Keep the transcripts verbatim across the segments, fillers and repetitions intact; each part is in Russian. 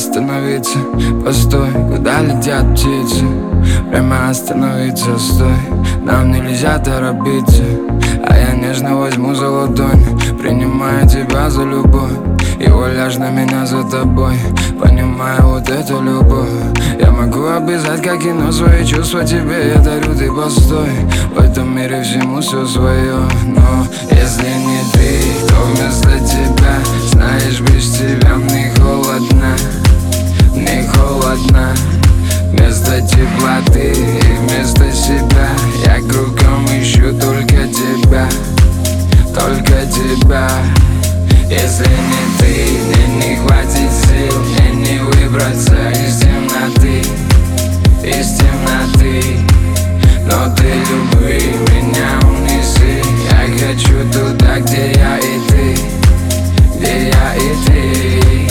остановиться, постой, куда летят птицы. Время остановиться, стой, нам нельзя торопиться. А я нежно возьму за ладонь, принимая тебя за любовь. И воляж на меня за тобой, понимая вот эту любовь. Я могу обязать, как кино, свои чувства тебе я дарю, ты постой. В этом мире всему все свое, но если не ты, то вместо тебя, знаешь, без тебя мне холодно, мне холодно. Вместо теплоты и вместо себя я кругом ищу только тебя, только тебя. Если не ты, мне не хватит сил, мне не выбраться из темноты, из темноты. Но ты любви меня унеси, я хочу туда, где я и ты, где я и ты.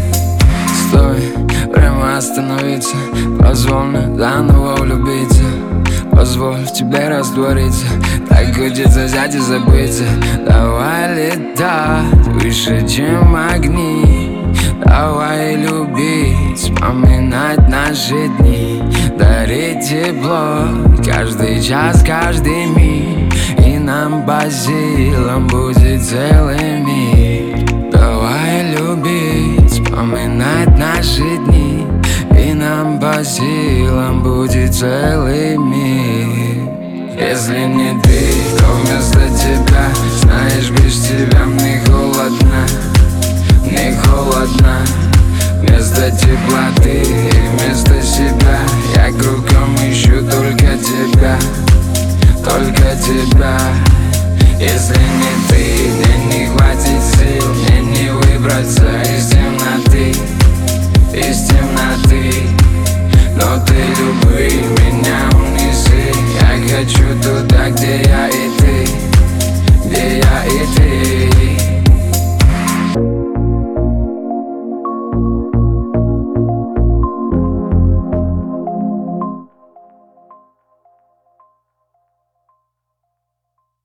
Стой, время остановиться, позволь мне заново влюбиться. Позволь тебе раствориться, так хочется взять и забыться. Давай летать выше, чем огни. Давай любить, вспоминать наши дни. Дарить тепло каждый час, каждый миг. И нам по силам будет целый мир. Давай любить, вспоминать наши дни. И нам по силам будет целый мир. Если не ты, то вместо тебя, знаешь, без тебя мне холодно, мне холодно. Вместо теплоты и вместо себя я кругом ищу только тебя, только тебя. Если не ты, мне не хватит сил, мне не выбраться из темноты, из темноты. Но ты любви меня унеси, я хочу туда, где я и ты, где я и ты.